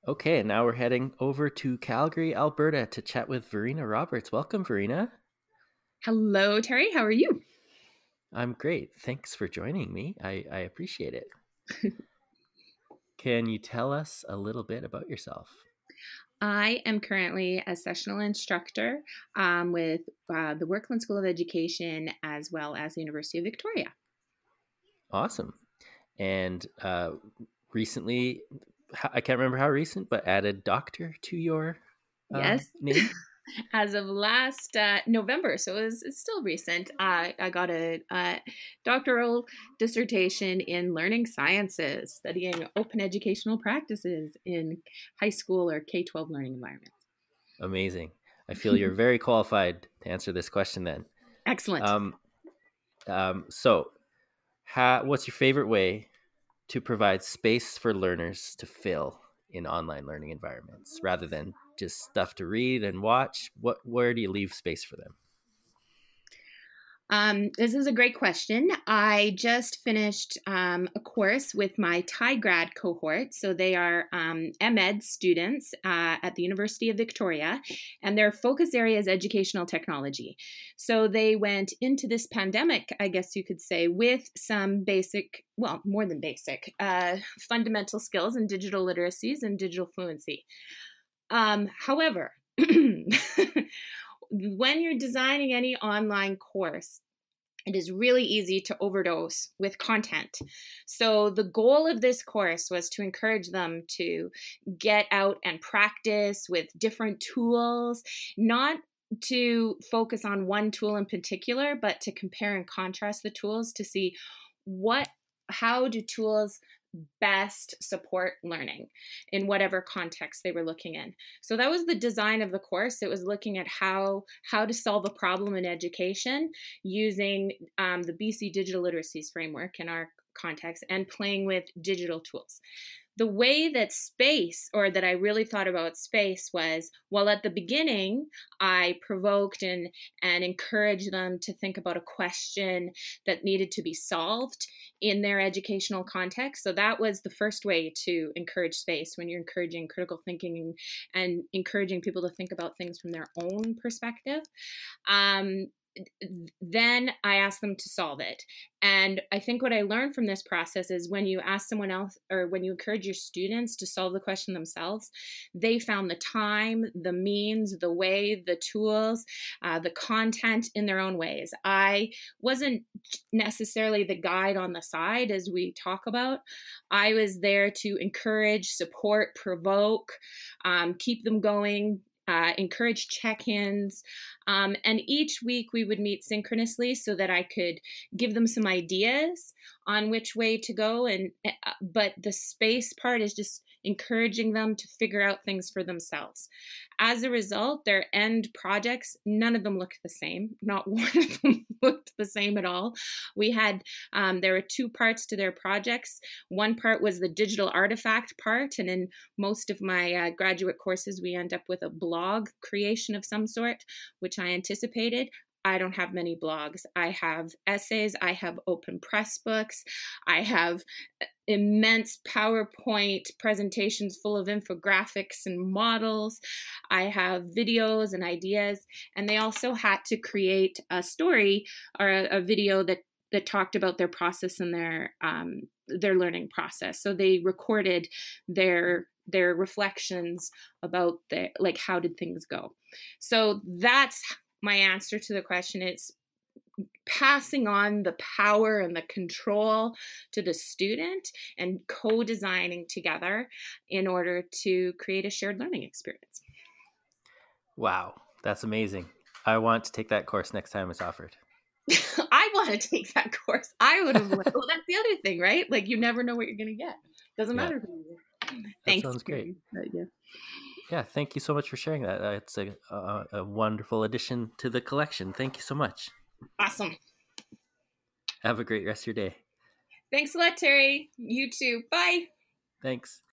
Okay, and now we're heading over to Calgary, Alberta to chat with Verena Roberts. Welcome, Verena. Hello, Terry. How are you? I'm great. Thanks for joining me. I appreciate it. Can you tell us a little bit about yourself? I am currently a sessional instructor with the Workland School of Education as well as the University of Victoria. Awesome. And recently, I can't remember how recent, but added doctor to your Yes, name? as of last November, so it's still recent. I got a doctoral dissertation in learning sciences, studying open educational practices in high school or K-12 learning environments. Amazing. I feel you're very qualified to answer this question then. Excellent. Um, so, what's your favorite way to provide space for learners to fill in online learning environments rather than just stuff to read and watch? Where do you leave space for them? This is a great question. I just finished a course with my Thai grad cohort. So they are MEd students at the University of Victoria, and their focus area is educational technology. So they went into this pandemic, I guess you could say, with some basic, well, more than basic, fundamental skills in digital literacies and digital fluency. However, when you're designing any online course, it is really easy to overdose with content. So, the goal of this course was to encourage them to get out and practice with different tools, not to focus on one tool in particular, but to compare and contrast the tools to see how do tools best support learning in whatever context they were looking in. So that was the design of the course. It was looking at how to solve a problem in education using the BC Digital Literacies Framework in our context and playing with digital tools. The way that I really thought about space was, well, at the beginning, I provoked and encouraged them to think about a question that needed to be solved in their educational context. So that was the first way to encourage space when you're encouraging critical thinking and encouraging people to think about things from their own perspective. Then I asked them to solve it. And I think what I learned from this process is when you ask someone else or when you encourage your students to solve the question themselves, they found the time, the means, the way, the tools, the content in their own ways. I wasn't necessarily the guide on the side as we talk about. I was there to encourage, support, provoke, keep them going, encourage check-ins. And each week we would meet synchronously so that I could give them some ideas on which way to go. But the space part is just encouraging them to figure out things for themselves. As a result, their end projects, none of them looked the same. Not one of them looked the same at all. We had, there were two parts to their projects. One part was the digital artifact part. And in most of my graduate courses, we end up with a blog creation of some sort, which I anticipated. I don't have many blogs. I have essays. I have open press books. I have immense PowerPoint presentations full of infographics and models. I have videos and ideas. And they also had to create a story or a video that talked about their process and their learning process. So they recorded their reflections about how did things go. So that's my answer to the question. It's passing on the power and the control to the student and co-designing together in order to create a shared learning experience. Wow, that's amazing. I want to take that course next time it's offered. I want to take that course. I would have. Well, that's the other thing, right? Like you never know what you're going to get. Doesn't matter who you get. Thanks. That sounds great. Yeah. Yeah, thank you so much for sharing that. It's a wonderful addition to the collection. Thank you so much. Awesome. Have a great rest of your day. Thanks a lot, Terry. You too. Bye. Thanks.